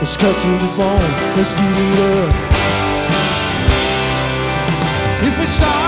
It's cut to the bone, let's get it up. If we stop